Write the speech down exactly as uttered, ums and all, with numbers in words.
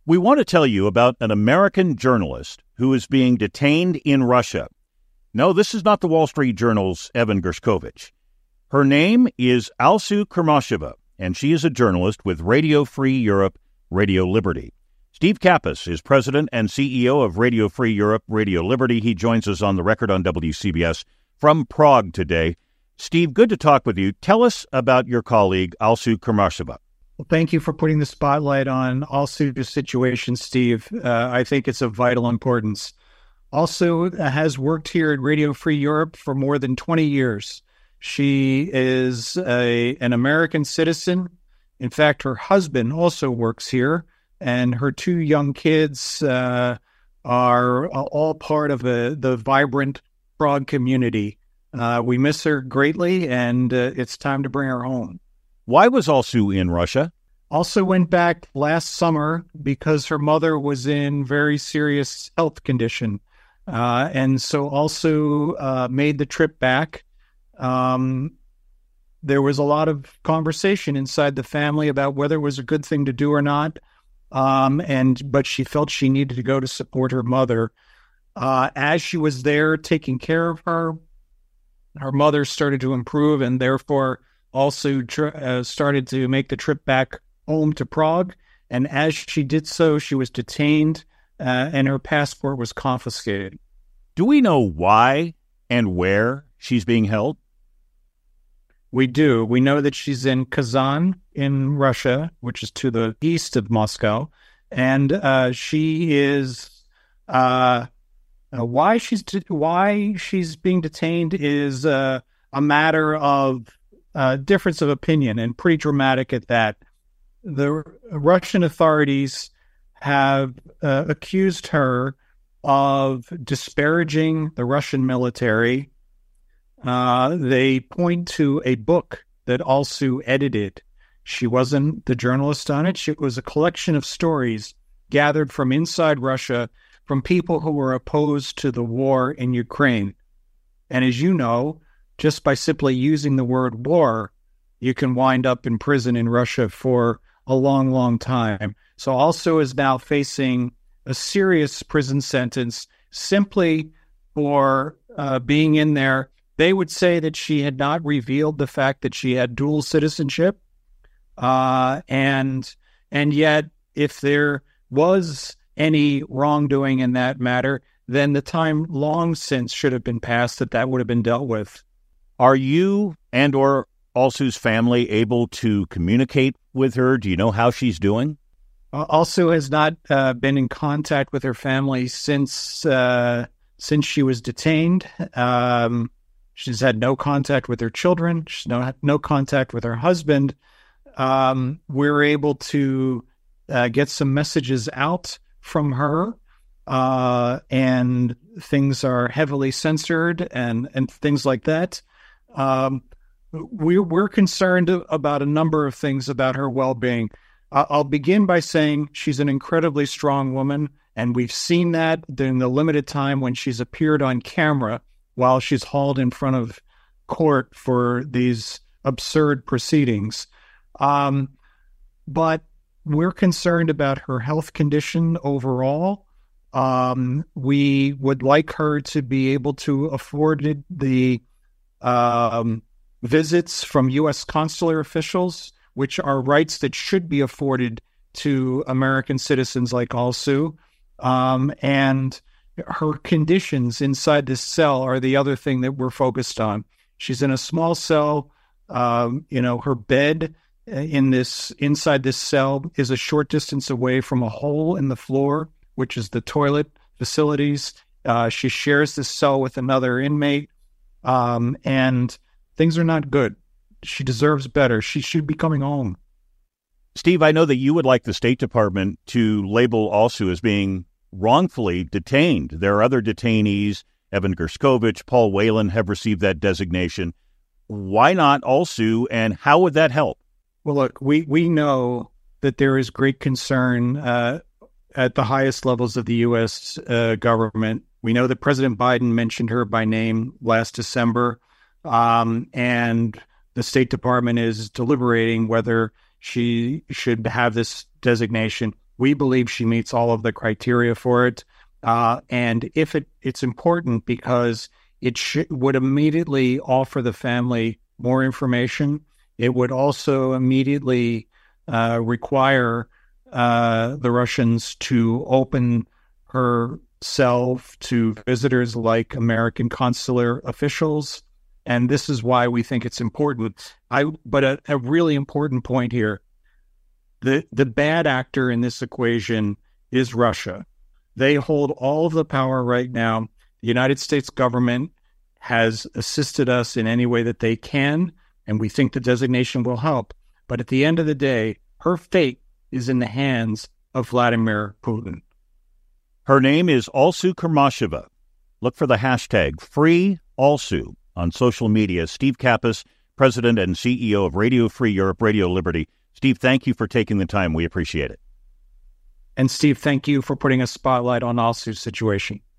We want to tell you about an American journalist who is being detained in Russia. No, this is not the Wall Street Journal's Evan Gershkovich. Her name is Alsu Kurmasheva, and she is a journalist with Radio Free Europe, Radio Liberty. Steve Kappas is president and C E O of Radio Free Europe, Radio Liberty. He joins us on the record on W C B S from Prague today. Steve, good to talk with you. Tell us about your colleague, Alsu Kurmasheva. Well, thank you for putting the spotlight on Alsu's situation, Steve. Uh, I think it's of vital importance. Alsu has worked here at Radio Free Europe for more than twenty years. She is a, an American citizen. In fact, her husband also works here, and her two young kids uh, are all part of a, the vibrant Prague community. Uh, we miss her greatly, and uh, it's time to bring her home. Why was Alsu in Russia? Also went back last summer because her mother was in very serious health condition. Uh, and so also uh, made the trip back. Um, there was a lot of conversation inside the family about whether it was a good thing to do or not. Um, and but she felt she needed to go to support her mother. Uh, as she was there taking care of her, her mother started to improve, and therefore also tr- uh, started to make the trip back home to Prague. And as she did so, she was detained, uh, and her passport was confiscated. Do we know why and where she's being held? We do. We know that she's in Kazan in Russia, which is to the east of Moscow. And uh, she is... Uh, uh, why she's de- why she's being detained is uh, a matter of uh, difference of opinion, and pretty dramatic at that. The Russian authorities have uh, accused her of disparaging the Russian military. Uh, they point to a book that Alsu edited. She wasn't the journalist on it. She, it was a collection of stories gathered from inside Russia from people who were opposed to the war in Ukraine. And as you know, just by simply using the word war, you can wind up in prison in Russia for a long, long time. So Alsu is now facing a serious prison sentence simply for uh, being in there. They would say that she had not revealed the fact that she had dual citizenship. Uh, and and yet, if there was any wrongdoing in that matter, then the time long since should have been passed that that would have been dealt with. Are you and or Alsu's family able to communicate with her? Do you know how she's doing? Uh, Alsu has not uh, been in contact with her family since uh, since she was detained. Um, she's had no contact with her children. She's no no contact with her husband. Um, we're able to uh, get some messages out from her, uh, and things are heavily censored and, and things like that. Um, we, we're concerned about a number of things about her well-being. Uh, I'll begin by saying she's an incredibly strong woman, and we've seen that during the limited time when she's appeared on camera while she's hauled in front of court for these absurd proceedings. Um, but we're concerned about her health condition overall. Um, we would like her to be able to afford the um, visits from U S consular officials, which are rights that should be afforded to American citizens like Alsu. Um, and her conditions inside this cell are the other thing that we're focused on. She's in a small cell. Um, you know, her bed in this inside this cell is a short distance away from a hole in the floor, which is the toilet facilities. Uh, she shares this cell with another inmate, um, and things are not good. She deserves better. She should be coming home. Steve, I know that you would like the State Department to label Alsu as being wrongfully detained. There are other detainees, Evan Gershkovich, Paul Whelan, have received that designation. Why not Alsu, and how would that help? Well, look, we, we know that there is great concern uh, at the highest levels of the U S uh, government. We know that President Biden mentioned her by name last December, um, and the State Department is deliberating whether she should have this designation. We believe she meets all of the criteria for it. Uh, and if it, it's important because it sh- would immediately offer the family more information. It would also immediately uh, require uh, the Russians to open her cell to visitors like American consular officials. And this is why we think it's important. I, but a, a really important point here, the, the bad actor in this equation is Russia. They hold all of the power right now. The United States government has assisted us in any way that they can, and we think the designation will help. But at the end of the day, her fate is in the hands of Vladimir Putin. Her name is Alsu Kurmasheva. Look for the hashtag FreeAlsu on social media. Steve Kappas, President and C E O of Radio Free Europe, Radio Liberty. Steve, thank you for taking the time. We appreciate it. And Steve, thank you for putting a spotlight on Alsu's situation.